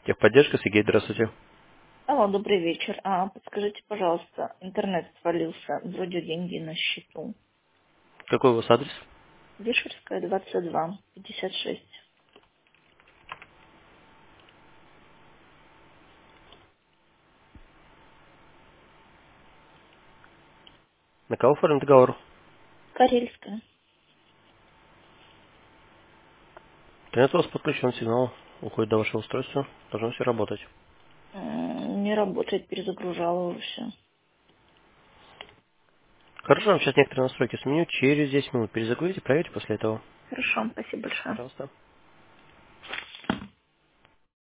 Техподдержка, Сергей, здравствуйте. Алло, добрый вечер. Подскажите, пожалуйста, интернет свалился, вроде деньги на счету. Какой у вас адрес? Вишерская, 22, 56. На кого оформлен договор? Карельская. Интернет у вас подключен, сигнал уходит до вашего устройства. Должно все работать. Не работает, перезагружала уже все. Хорошо, вам сейчас некоторые настройки сменю. Через 10 минут перезагрузите, проверьте после этого. Хорошо, спасибо большое. Пожалуйста.